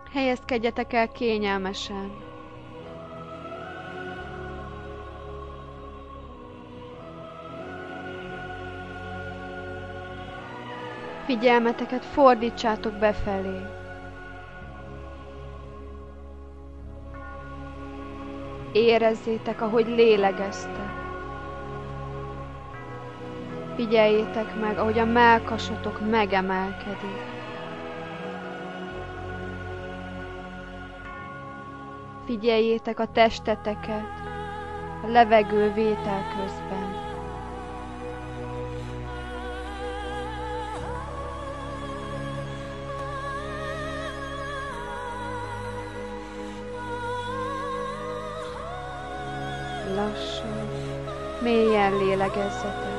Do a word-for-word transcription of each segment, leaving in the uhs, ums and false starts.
Helyezkedjetek el kényelmesen. Figyelmeteket fordítsátok befelé. Érezzétek, ahogy lélegeztek. Figyeljétek meg, ahogy a mellkasotok megemelkedik. Figyeljétek a testeteket a levegő vétel közben. Lassan, mélyen lélegezzetek.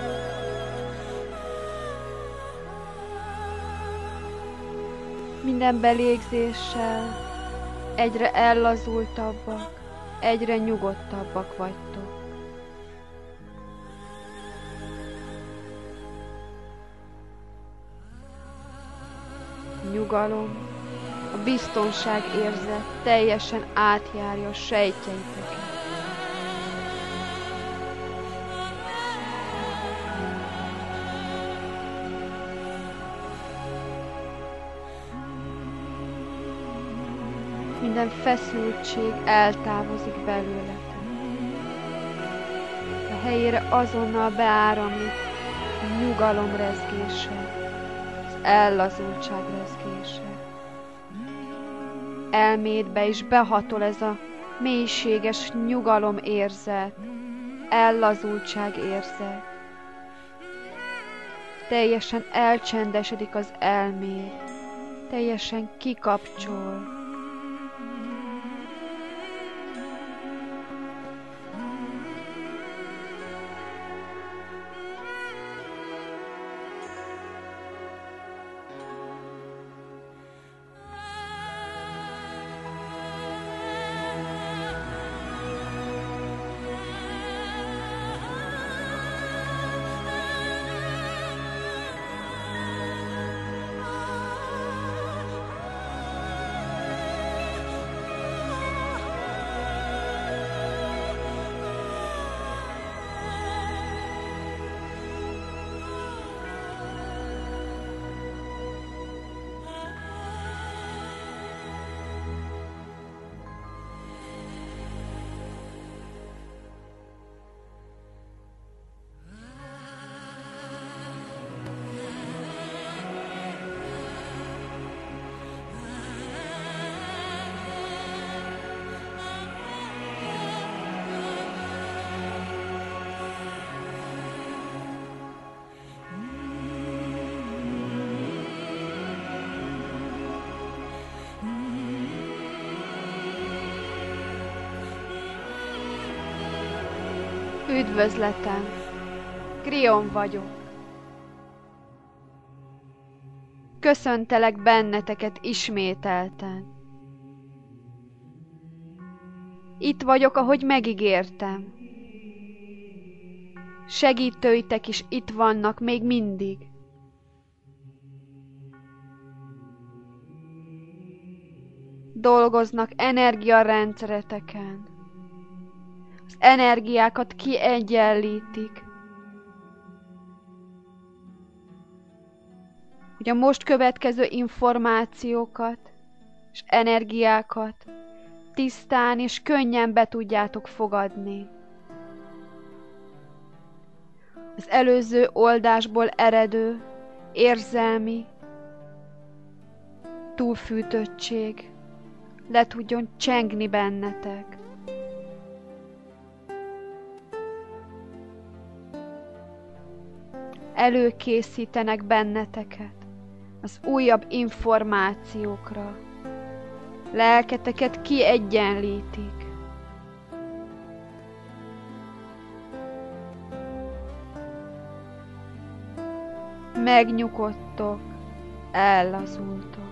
Minden belégzéssel egyre ellazultabbak, egyre nyugodtabbak vagytok. Nyugalom, a biztonság érzet teljesen átjárja a sejtjeiteket. Minden feszültség eltávozik belőletek. A helyére azonnal beáramlik a nyugalom rezgése, az ellazultság rezgése. Elmédbe is behatol ez a mélységes nyugalom érzet, ellazultság érzet. Teljesen elcsendesedik az elméd, teljesen kikapcsol. Üdvözletem! Krion vagyok. Köszöntelek benneteket ismételten. Itt vagyok, ahogy megígértem. Segítőitek is itt vannak még mindig. Dolgoznak energiarendszereteken. Az energiákat kiegyenlítik, hogy a most következő információkat és energiákat tisztán és könnyen be tudjátok fogadni. Az előző oldásból eredő érzelmi túlfűtöttség le tudjon csengni bennetek. Előkészítenek benneteket az újabb információkra. Lelketeket kiegyenlítik. Megnyugodtok, ellazultok.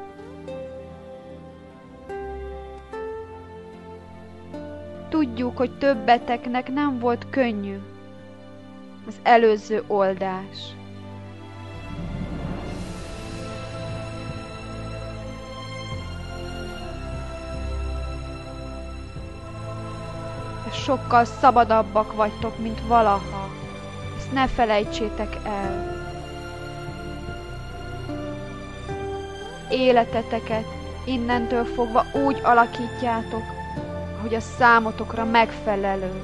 Tudjuk, hogy többeteknek nem volt könnyű az előző oldás. sokkal szabadabbak vagytok, mint valaha. Ezt ne felejtsétek el. Életeteket innentől fogva úgy alakítjátok, ahogy a számotokra megfelelő.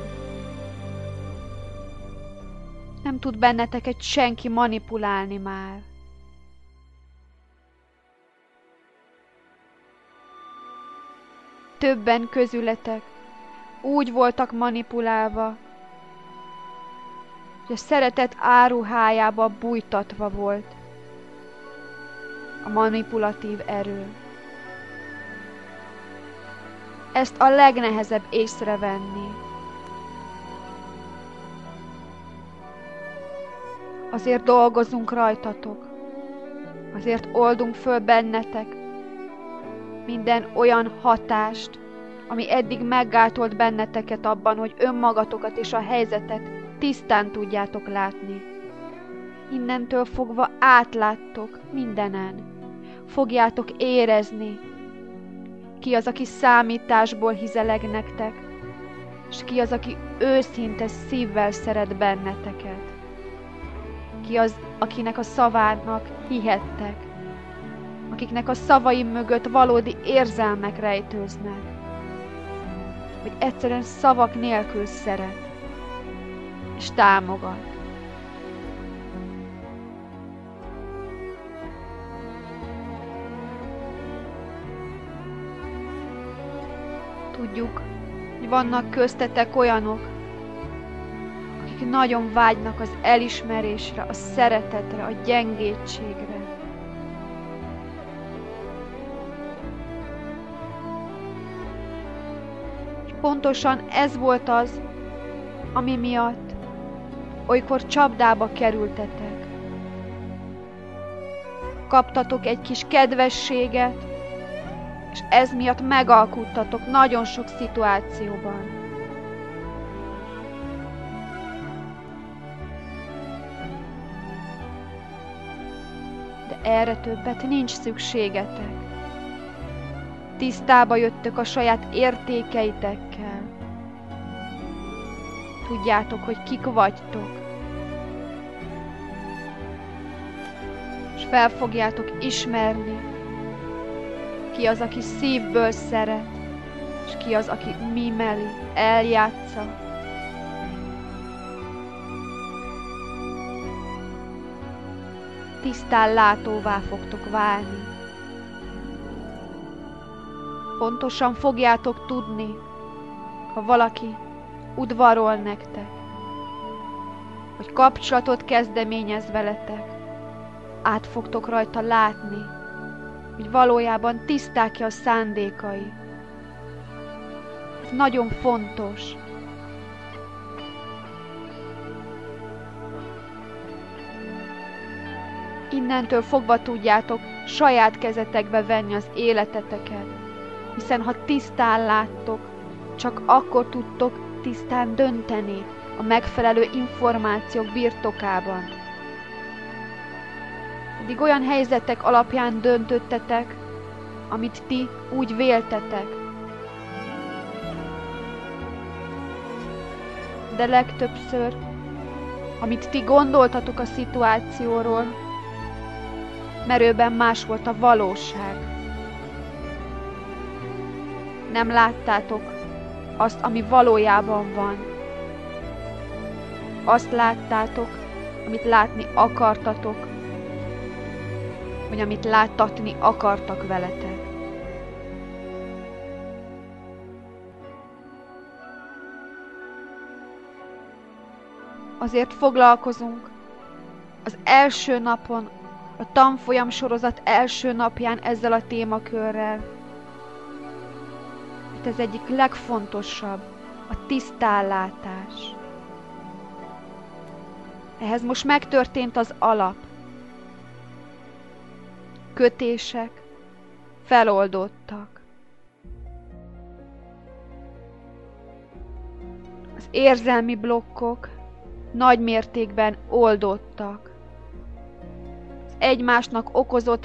Nem tud benneteket senki manipulálni már. Többen közületek úgy voltak manipulálva, hogy a szeretet áruhájába bújtatva volt a manipulatív erő. Ezt a legnehezebb észrevenni. Azért dolgozunk rajtatok, azért oldunk föl bennetek minden olyan hatást, ami eddig meggátolt benneteket abban, hogy önmagatokat és a helyzetet tisztán tudjátok látni. Innentől fogva átláttok mindenen. Fogjátok érezni, ki az, aki számításból hizeleg nektek, és ki az, aki őszinte szívvel szeret benneteket. Ki az, akinek a szavának hihettek, akiknek a szavai mögött valódi érzelmek rejtőznek, vagy egyszerűen szavak nélkül szeret és támogat. Tudjuk, hogy vannak köztetek olyanok, akik nagyon vágynak az elismerésre, a szeretetre, a gyengétségre. És pontosan ez volt az, ami miatt olykor csapdába kerültetek. Kaptatok egy kis kedvességet, és ez miatt megalkuttatok nagyon sok szituációban. De erre többet nincs szükségetek. Tisztába jöttök a saját értékeitekkel. Tudjátok, hogy kik vagytok. És fel fogjátok ismerni, ki az, aki szívből szeret, és ki az, aki mimeli, eljátsza. Tisztán látóvá fogtok válni. Pontosan fogjátok tudni, ha valaki udvarol nektek, vagy kapcsolatot kezdeményez veletek, át fogtok rajta látni, hogy valójában tiszták-e a szándékai. Ez nagyon fontos. Innentől fogva tudjátok saját kezetekbe venni az életeteket, hiszen ha tisztán láttok, csak akkor tudtok tisztán dönteni a megfelelő információk birtokában. Eddig olyan helyzetek alapján döntöttetek, amit ti úgy véltetek. De legtöbbször, amit ti gondoltatok a szituációról, merőben más volt a valóság. Nem láttátok azt, ami valójában van. Azt láttátok, amit látni akartatok, vagy amit láttatni akartak veletek. Azért foglalkozunk az első napon, a tanfolyam sorozat első napján ezzel a témakörrel. Mert ez egyik legfontosabb, a tisztállátás. Ehhez most megtörtént az alap. Kötések feloldottak. Az érzelmi blokkok nagy mértékben oldottak. Az egymásnak okozott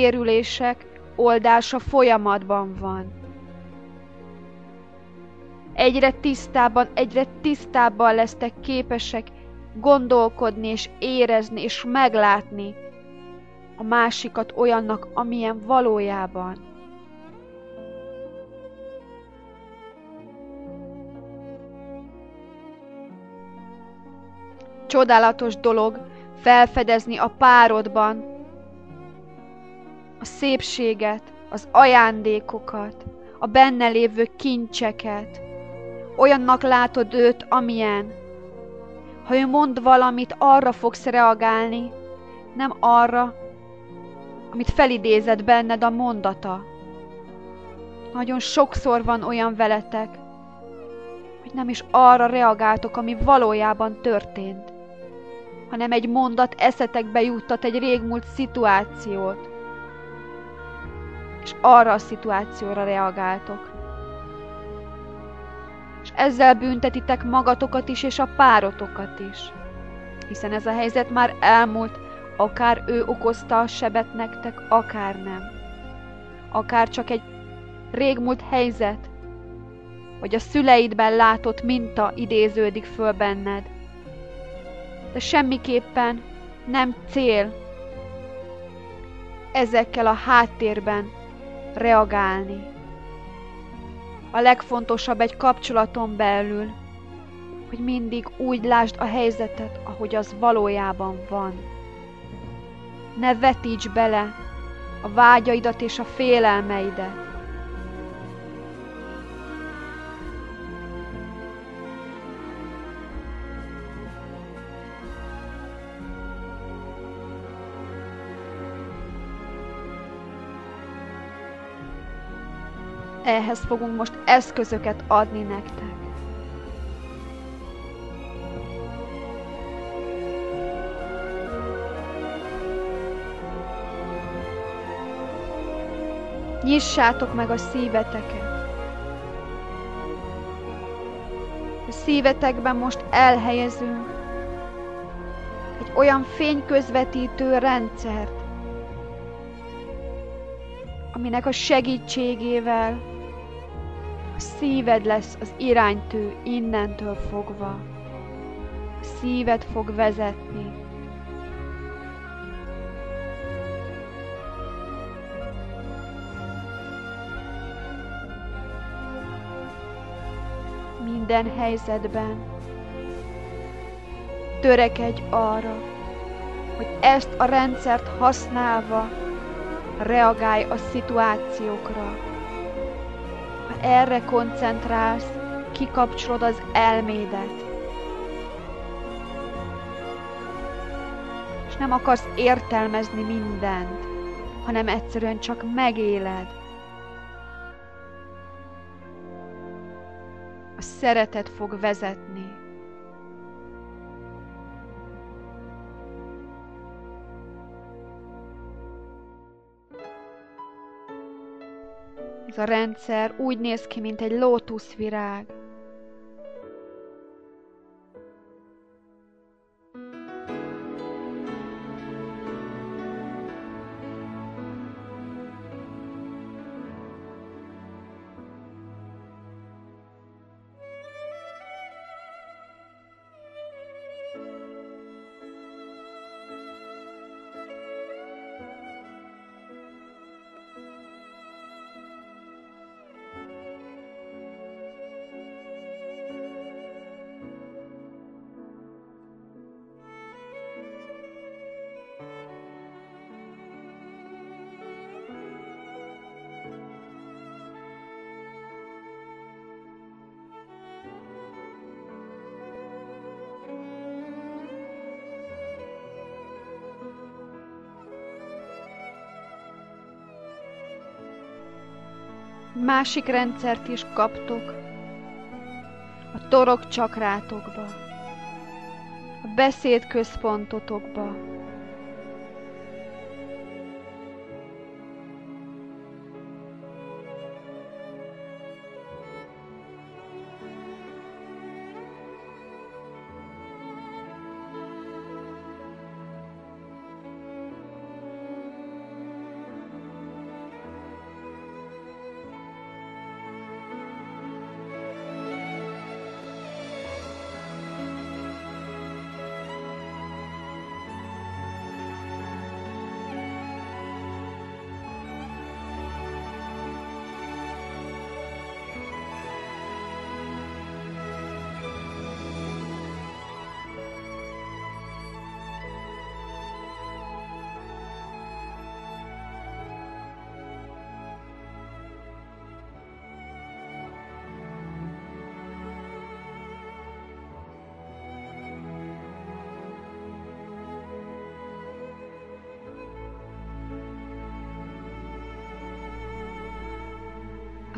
sérülések oldása folyamatban van. Egyre tisztábban, egyre tisztábban lesztek képesek gondolkodni és érezni és meglátni a másikat olyannak, amilyen valójában. Csodálatos dolog felfedezni a párodban a szépséget, az ajándékokat, a benne lévő kincseket. Olyannak látod őt, amilyen. Ha ő mond valamit, arra fogsz reagálni, nem arra, amit felidézett benned a mondata. Nagyon sokszor van olyan veletek, hogy nem is arra reagáltok, ami valójában történt, hanem egy mondat eszetekbe juttat egy régmúlt szituációt, és arra a szituációra reagáltok. És ezzel büntetitek magatokat is, és a párotokat is. Hiszen ez a helyzet már elmúlt, akár ő okozta a sebet nektek, akár nem. Akár csak egy régmúlt helyzet, vagy a szüleidben látott minta idéződik föl benned. De semmiképpen nem cél ezekkel a háttérben reagálni. A legfontosabb egy kapcsolaton belül, hogy mindig úgy lásd a helyzetet, ahogy az valójában van. Ne vetíts bele a vágyaidat és a félelmeidet. Ehhez fogunk most eszközöket adni nektek. Nyissátok meg a szíveteket. A szívetekben most elhelyezünk egy olyan fényközvetítő rendszert, aminek a segítségével a szíved lesz az iránytű innentől fogva. A szíved fog vezetni. Minden helyzetben törekedj arra, hogy ezt a rendszert használva reagálj a szituációkra. Ha erre koncentrálsz, kikapcsolod az elmédet. És nem akarsz értelmezni mindent, hanem egyszerűen csak megéled. A szeretet fog vezetni. Ez a rendszer úgy néz ki, mint egy lótuszvirág. Másik rendszert is kaptok a torok csakrátokba, a beszédközpontotokba.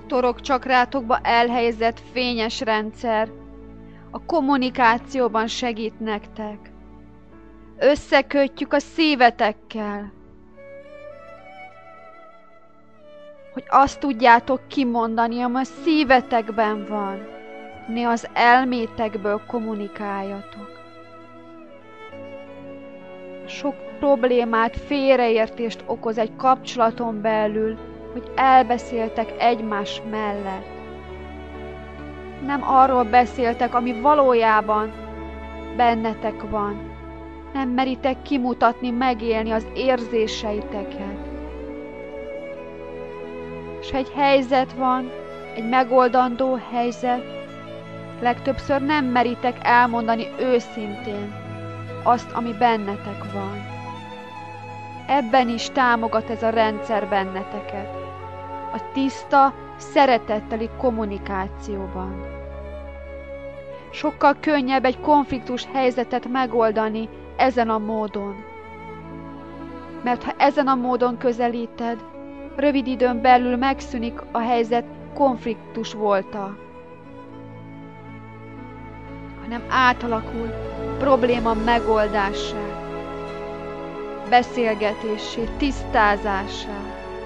torokcsakrátokba elhelyezett fényes rendszer a kommunikációban segít nektek. Összekötjük a szívetekkel, hogy azt tudjátok kimondani, ami a szívetekben van, ne az elmétekből kommunikáljatok. Sok problémát, félreértést okoz egy kapcsolaton belül, hogy elbeszéltek egymás mellett. Nem arról beszéltek, ami valójában bennetek van. Nem meritek kimutatni, megélni az érzéseiteket. És egy helyzet van, egy megoldandó helyzet, legtöbbször nem meritek elmondani őszintén azt, ami bennetek van. Ebben is támogat ez a rendszer benneteket. A tiszta, szeretetteli kommunikációban. Sokkal könnyebb egy konfliktus helyzetet megoldani ezen a módon. Mert ha ezen a módon közelíted, rövid időn belül megszűnik a helyzet konfliktus volta, hanem átalakul probléma megoldásá, beszélgetésé, tisztázásá.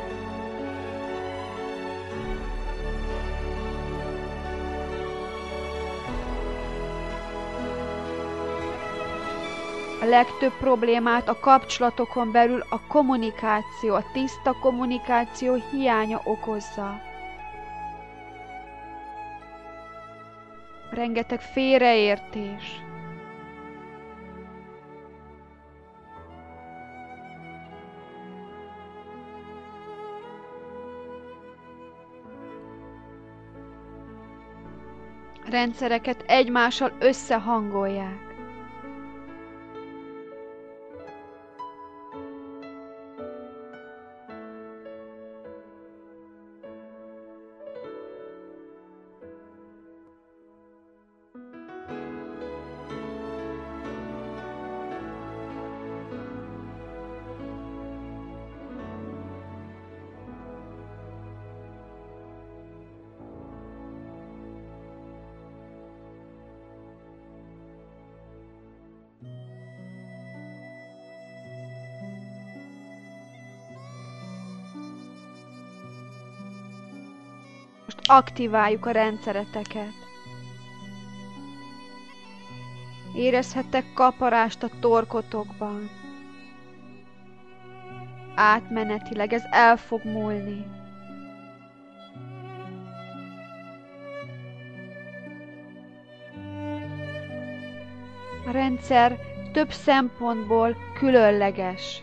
A legtöbb problémát a kapcsolatokon belül a kommunikáció, a tiszta kommunikáció hiánya okozza. Rengeteg félreértés. Rendszereket egymással összehangolják. Most aktiváljuk a rendszereteket. Érezhettek kaparást a torkotokban. Átmenetileg ez el fog múlni. A rendszer több szempontból különleges.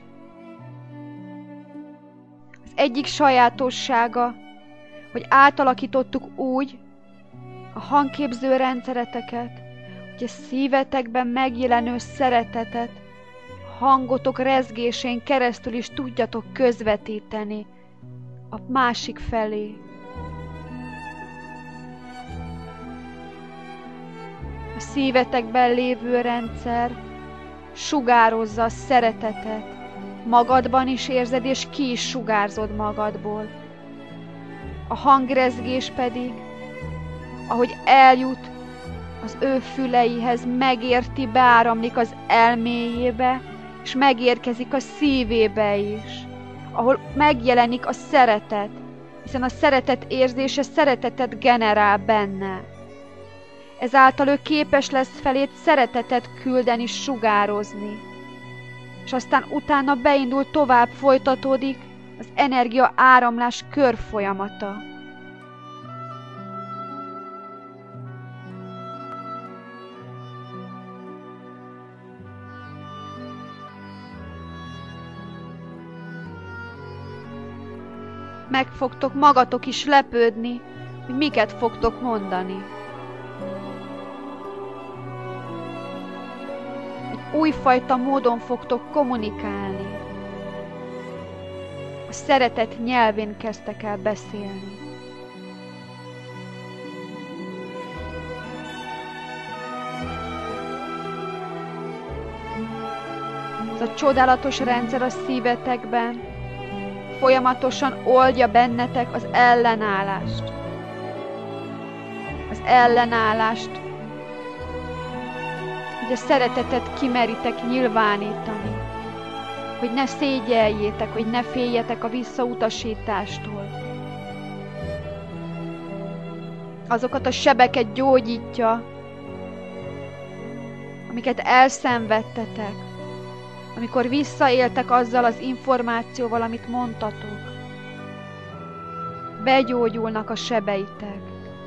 Az egyik sajátossága, hogy átalakítottuk úgy a hangképző rendszereteket, hogy a szívetekben megjelenő szeretetet hangotok rezgésén keresztül is tudjatok közvetíteni a másik felé. A szívetekben lévő rendszer sugározza a szeretetet, magadban is érzed, és ki is sugárzod magadból. A hangrezgés pedig, ahogy eljut az ő füleihez, megérti, beáramlik az elméjébe, és megérkezik a szívébe is, ahol megjelenik a szeretet, hiszen a szeretet érzése szeretetet generál benne. Ezáltal ő képes lesz felét szeretetet küldeni, sugározni. És aztán utána beindul, tovább folytatódik az energia áramlás körfolyamata. Meg fogtok magatok is lepődni, hogy miket fogtok mondani. Egy újfajta módon fogtok kommunikálni. A szeretet nyelvén kezdtek el beszélni. Ez a csodálatos rendszer a szívetekben folyamatosan oldja bennetek az ellenállást. ellenállást, hogy a szeretetet kimeritek nyilvánítani, hogy ne szégyeljétek, hogy ne féljetek a visszautasítástól. Azokat a sebeket gyógyítja, amiket elszenvedtetek, amikor visszaéltek azzal az információval, amit mondtatok. Begyógyulnak a sebeitek.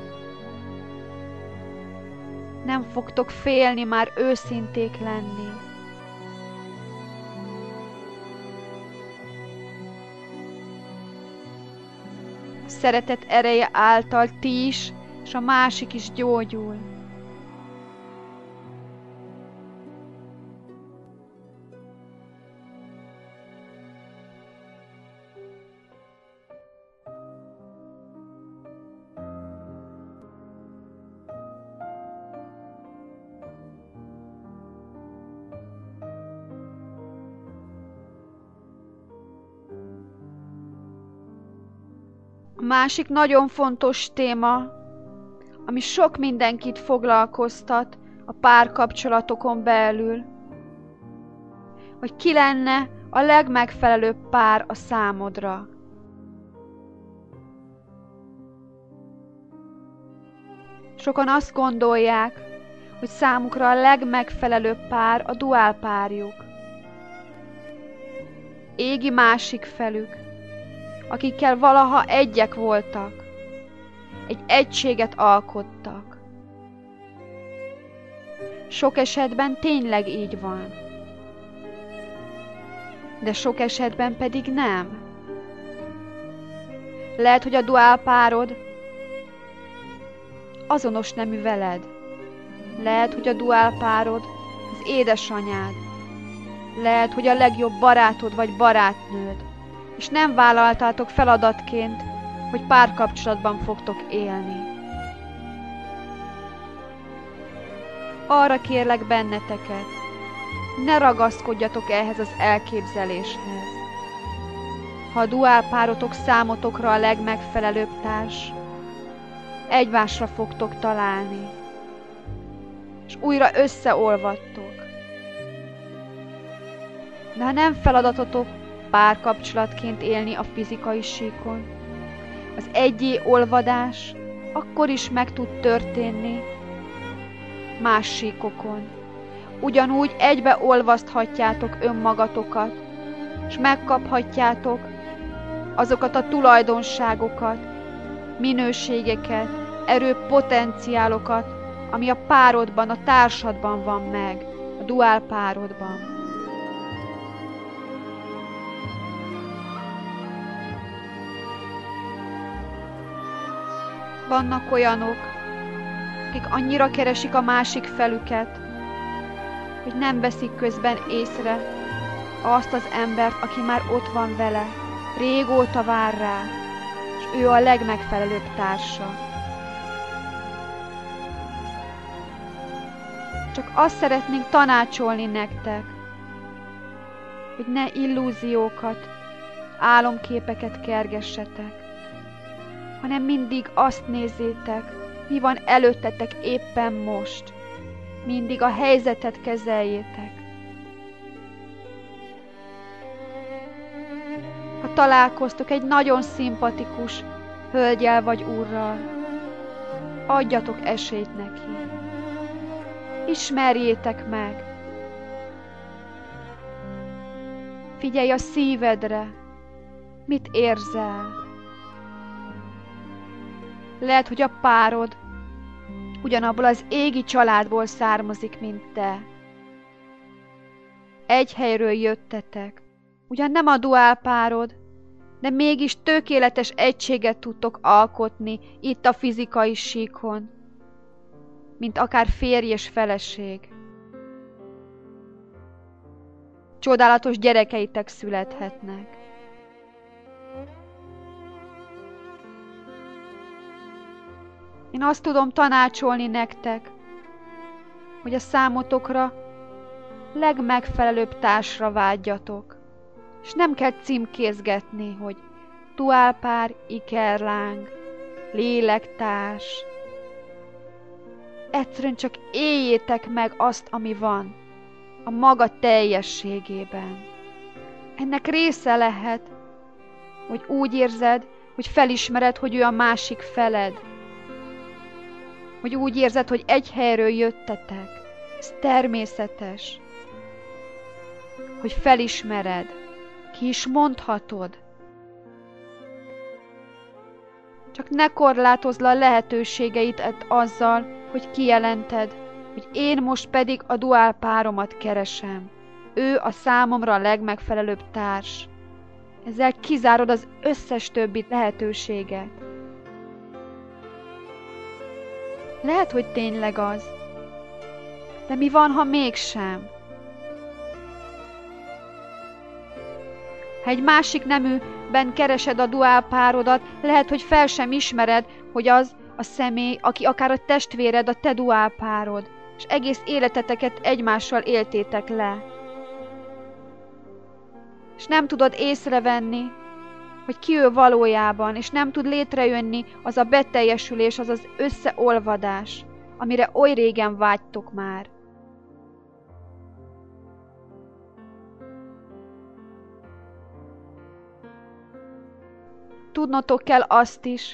Nem fogtok félni már őszinték lenni. A szeretet ereje által ti is, és a másik is gyógyul. A másik nagyon fontos téma, ami sok mindenkit foglalkoztat a párkapcsolatokon belül, hogy ki lenne a legmegfelelőbb pár a számodra. Sokan azt gondolják, hogy számukra a legmegfelelőbb pár a duál párjuk. Égi másik felük, akikkel valaha egyek voltak, egy egységet alkottak. Sok esetben tényleg így van, de sok esetben pedig nem. Lehet, hogy a duál párod azonos nemű veled. Lehet, hogy a duál párod az édesanyád. Lehet, hogy a legjobb barátod vagy barátnőd, és nem vállaltátok feladatként, hogy párkapcsolatban fogtok élni. Arra kérlek benneteket, ne ragaszkodjatok ehhez az elképzeléshez. Ha a duál párotok számotokra a legmegfelelőbb társ, egymásra fogtok találni, és újra összeolvadtok. De ha nem feladatotok párkapcsolatként élni a fizikai síkon, az egyé olvadás akkor is meg tud történni más síkokon. Ugyanúgy egybe olvaszthatjátok önmagatokat, és megkaphatjátok azokat a tulajdonságokat, minőségeket, erőpotenciálokat, ami a párodban, a társadban van meg, a duál párodban. Vannak olyanok, akik annyira keresik a másik felüket, hogy nem veszik közben észre azt az embert, aki már ott van vele, régóta vár rá, és ő a legmegfelelőbb társa. Csak azt szeretnénk tanácsolni nektek, hogy ne illúziókat, álomképeket kergessetek, hanem mindig azt nézzétek, mi van előttetek éppen most. Mindig a helyzetet kezeljétek. Ha találkoztok egy nagyon szimpatikus hölgyel vagy úrral, adjatok esélyt neki. Ismerjétek meg. Figyelj a szívedre. Mit érzel? Lehet, hogy a párod ugyanabból az égi családból származik, mint te. Egy helyről jöttetek. Ugyan nem a duál párod, de mégis tökéletes egységet tudtok alkotni itt a fizikai síkon, mint akár férj és feleség. Csodálatos gyerekeitek születhetnek. Én azt tudom tanácsolni nektek, hogy a számotokra legmegfelelőbb társra vágyjatok, és nem kell címkézgetni, hogy duálpár, ikerláng, lélektárs. Egyszerűen csak éljétek meg azt, ami van, a maga teljességében. Ennek része lehet, hogy úgy érzed, hogy felismered, hogy ő a másik feled. Hogy úgy érzed, hogy egy helyről jöttetek. Ez természetes. Hogy felismered. Ki is mondhatod. Csak ne korlátozd le a lehetőségeidet azzal, hogy kijelented, hogy én most pedig a duál páromat keresem. Ő a számomra a legmegfelelőbb társ. Ezzel kizárod az összes többi lehetőséget. Lehet, hogy tényleg az. De mi van, ha mégsem? Ha egy másik neműben keresed a duál párodat, lehet, hogy fel sem ismered, hogy az a személy, aki akár a testvéred, a te duál párod, és egész életeteket egymással éltétek le. És nem tudod észrevenni, hogy ki ő valójában, és nem tud létrejönni az a beteljesülés, az az összeolvadás, amire oly régen vágytok már. Tudnotok kell azt is,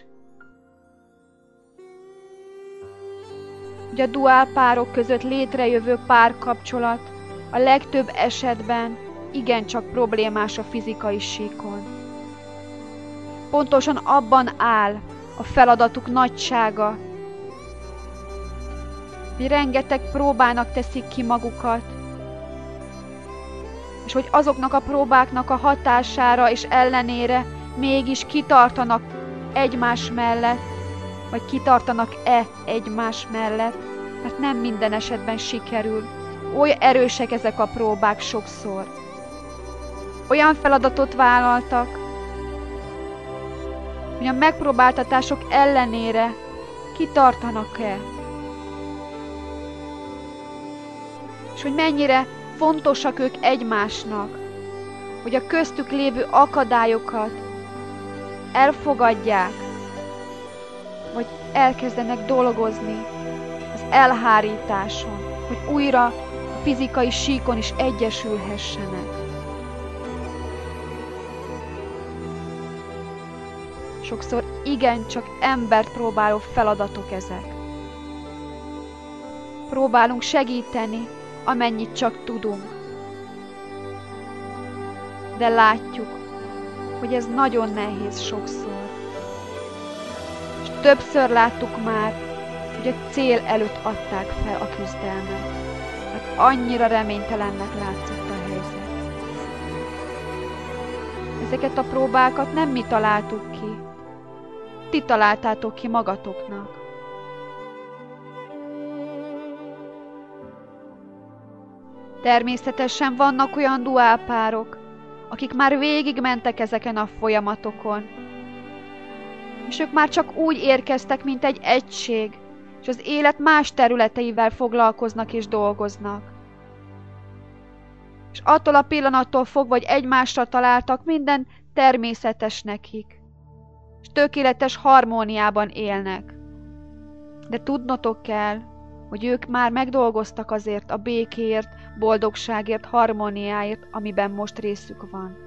hogy a duál párok között létrejövő párkapcsolat a legtöbb esetben igencsak problémás a fizikai síkon. Pontosan abban áll a feladatuk nagysága, hogy rengeteg próbának teszik ki magukat, és hogy azoknak a próbáknak a hatására és ellenére mégis kitartanak egymás mellett, vagy kitartanak-e egymás mellett, mert nem minden esetben sikerül. Oly erősek ezek a próbák sokszor. Olyan feladatot vállaltak, hogy a megpróbáltatások ellenére kitartanak-e. És hogy mennyire fontosak ők egymásnak, hogy a köztük lévő akadályokat elfogadják, vagy elkezdenek dolgozni az elhárításon, hogy újra a fizikai síkon is egyesülhessenek. Sokszor igencsak embert próbáló feladatok ezek. Próbálunk segíteni, amennyit csak tudunk. De látjuk, hogy ez nagyon nehéz sokszor. És többször láttuk már, hogy a cél előtt adták fel a küzdelmet, mert annyira reménytelennek látszott a helyzet. Ezeket a próbákat nem mi találtuk ki, ti találtátok ki magatoknak. Természetesen vannak olyan duálpárok, akik már végigmentek ezeken a folyamatokon, és ők már csak úgy érkeztek, mint egy egység, és az élet más területeivel foglalkoznak és dolgoznak. És attól a pillanattól fogva, hogy egymásra találtak, minden természetes nekik, és tökéletes harmóniában élnek. De tudnotok kell, hogy ők már megdolgoztak azért a békéért, boldogságért, harmóniáért, amiben most részük van.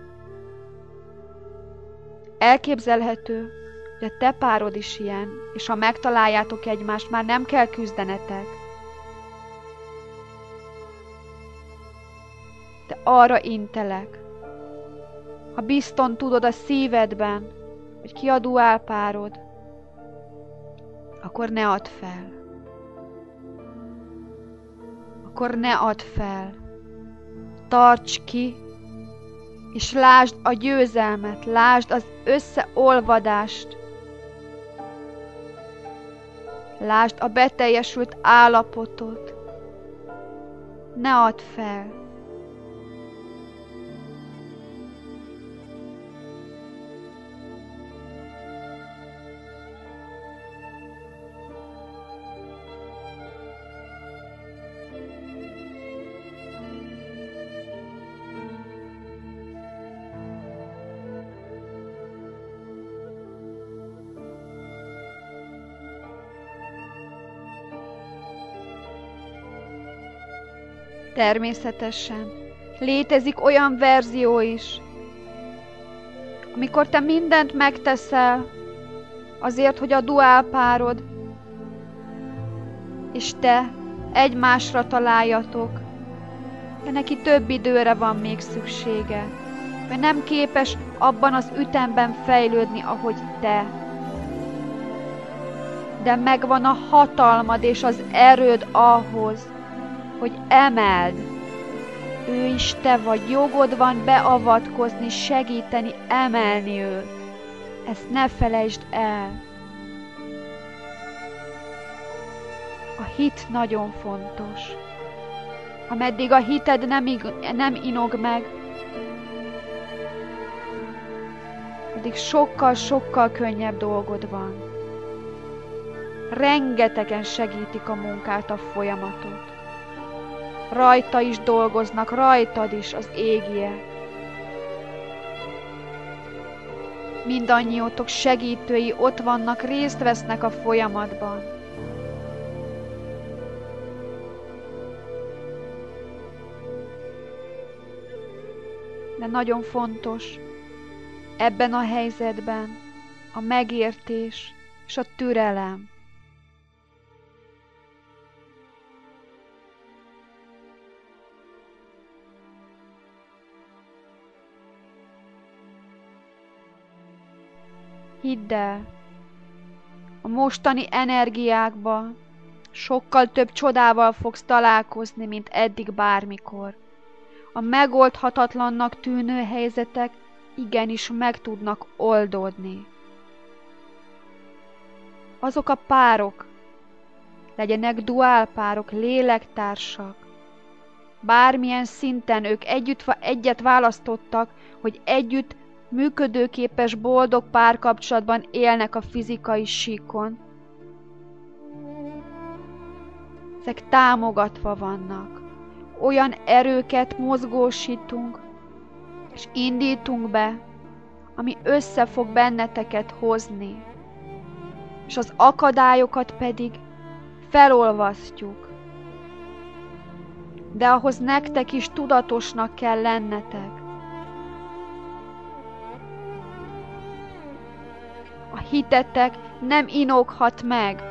Elképzelhető, hogy a te párod is ilyen, és ha megtaláljátok egymást, már nem kell küzdenetek. De arra intelek, ha bizton tudod a szívedben, hogy ki a duálpárod, akkor ne add fel. Akkor ne add fel. Tarts ki, és lásd a győzelmet, lásd az összeolvadást, lásd a beteljesült állapotot. Ne add fel. Természetesen létezik olyan verzió is, amikor te mindent megteszel azért, hogy a duálpárod és te egymásra találjatok, de neki több időre van még szüksége, mert nem képes abban az ütemben fejlődni, ahogy te. De megvan a hatalmad és az erőd ahhoz, hogy emeld. Ő is te vagy, jogod van beavatkozni, segíteni, emelni őt. Ezt ne felejtsd el. A hit nagyon fontos. Ameddig a hited nem, nem inog meg, addig sokkal-sokkal könnyebb dolgod van. Rengetegen segítik a munkát, a folyamatot. Rajta is dolgoznak, rajtad is az égiek. Mindannyiótok segítői ott vannak, részt vesznek a folyamatban. De nagyon fontos ebben a helyzetben a megértés és a türelem. Hidd el, a mostani energiákban sokkal több csodával fogsz találkozni, mint eddig bármikor. A megoldhatatlannak tűnő helyzetek igenis meg tudnak oldódni. Azok a párok, legyenek duálpárok, lélektársak, bármilyen szinten ők együtt, egyet választottak, hogy együtt működőképes, boldog párkapcsolatban élnek a fizikai síkon. Ezek támogatva vannak. Olyan erőket mozgósítunk, és indítunk be, ami össze fog benneteket hozni, és az akadályokat pedig felolvasztjuk. De ahhoz nektek is tudatosnak kell lennetek. A hitetek nem inoghat meg.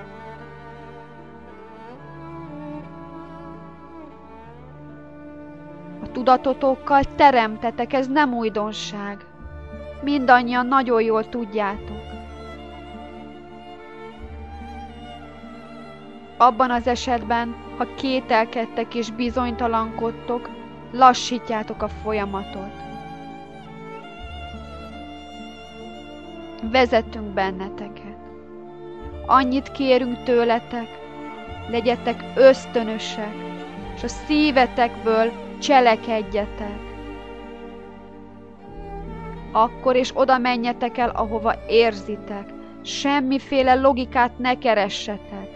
A tudatotokkal teremtetek, ez nem újdonság. Mindannyian nagyon jól tudjátok. Abban az esetben, ha kételkedtek és bizonytalankodtok, lassítjátok a folyamatot. Vezetünk benneteket. Annyit kérünk tőletek, legyetek ösztönösek, és a szívetekből cselekedjetek. Akkor és oda menjetek el, ahova érzitek. Semmiféle logikát ne keressetek.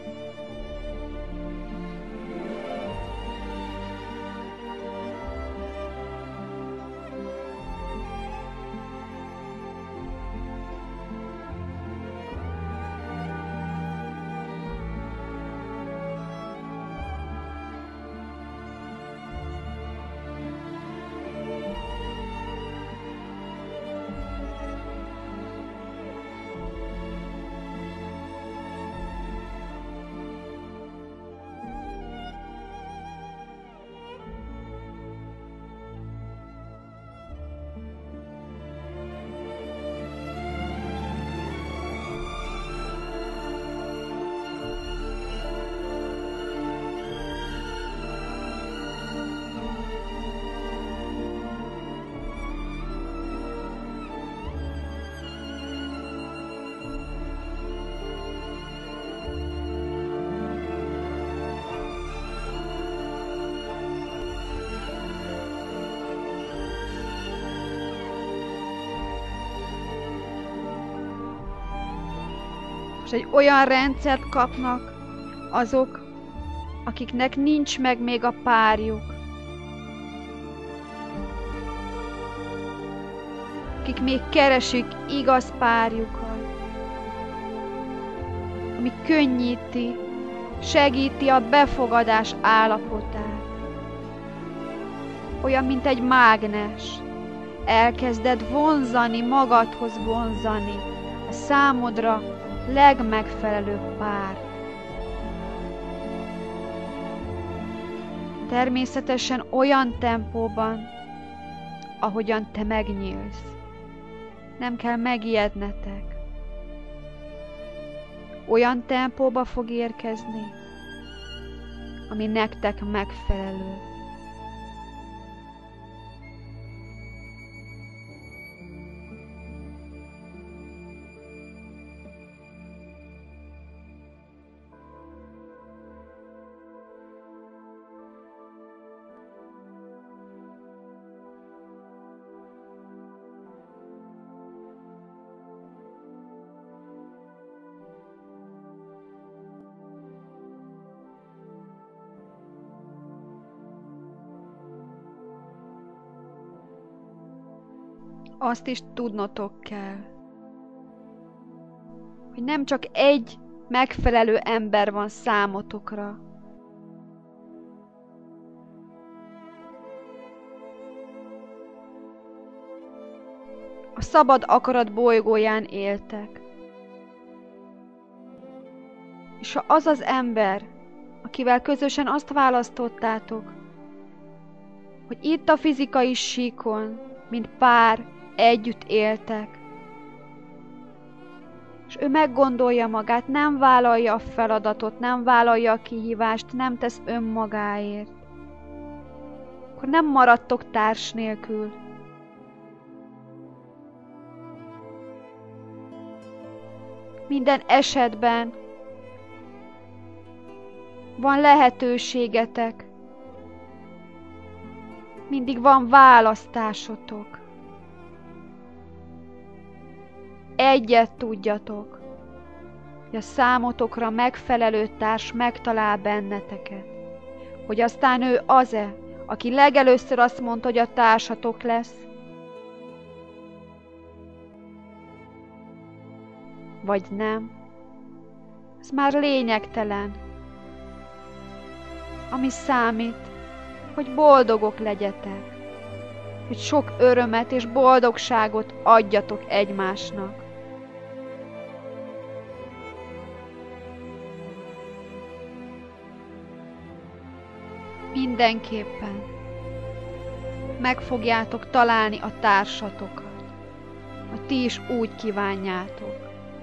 És egy olyan rendszert kapnak azok, akiknek nincs meg még a párjuk. Akik még keresik igaz párjukat. Ami könnyíti, segíti a befogadás állapotát. olyan, mint egy mágnes. Elkezded vonzani, magadhoz vonzani a számodra legmegfelelőbb párt. Természetesen olyan tempóban, ahogyan te megnyílsz. Nem kell megijednetek. Olyan tempóba fog érkezni, ami nektek megfelelő. Azt is tudnotok kell, hogy nem csak egy megfelelő ember van számotokra. A szabad akarat bolygóján éltek. És ha az az ember, akivel közösen azt választottátok, hogy itt a fizikai síkon, mint pár, együtt éltek, és ő meggondolja magát, nem vállalja a feladatot, nem vállalja a kihívást, nem tesz önmagáért, akkor nem maradtok társ nélkül. Minden esetben van lehetőségetek, mindig van választásotok. Egyet tudjatok, hogy a számotokra megfelelő társ megtalál benneteket, hogy aztán ő az-e, aki legelőször azt mondta, hogy a társatok lesz, vagy nem. Ez már lényegtelen. Ami számít, hogy boldogok legyetek, hogy sok örömet és boldogságot adjatok egymásnak. Mindenképpen meg fogjátok találni a társatokat, ha ti is úgy kívánjátok.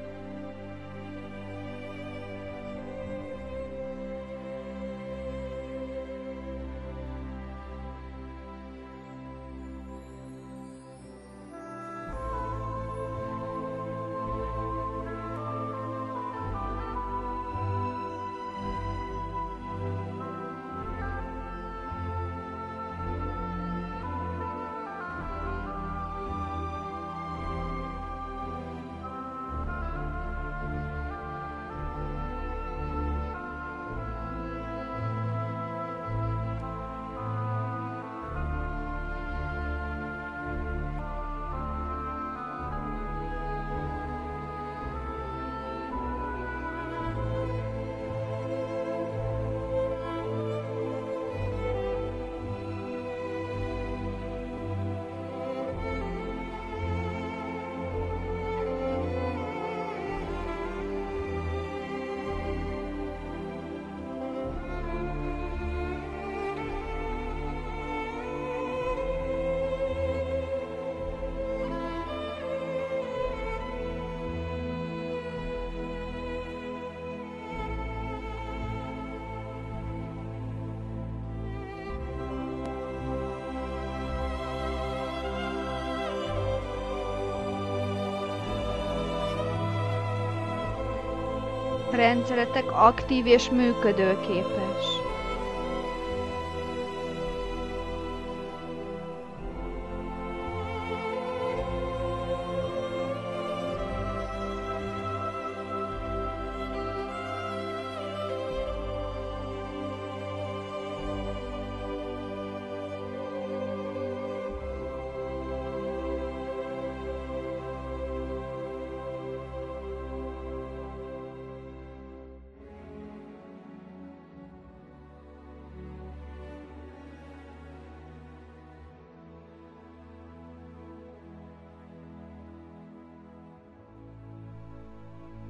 Rendszeretek aktív és működőképes.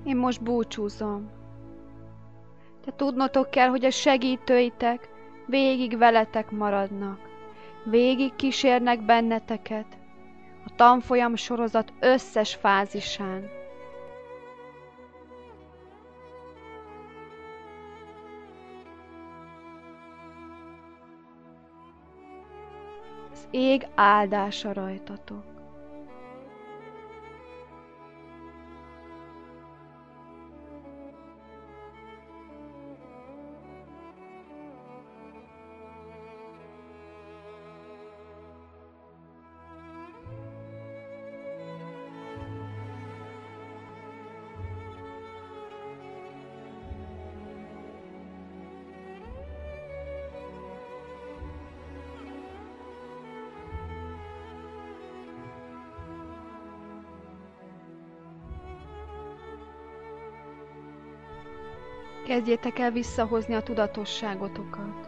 Én most búcsúzom. De tudnotok kell, hogy a segítőitek végig veletek maradnak. Végig kísérnek benneteket a tanfolyam sorozat összes fázisán. Az ég áldása rajtatok. Kezdjétek el visszahozni a tudatosságotokat.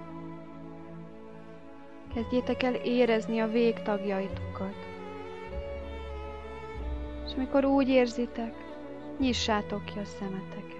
Kezdjétek el érezni a végtagjaitokat. És amikor úgy érzitek, nyissátok ki a szemeteket.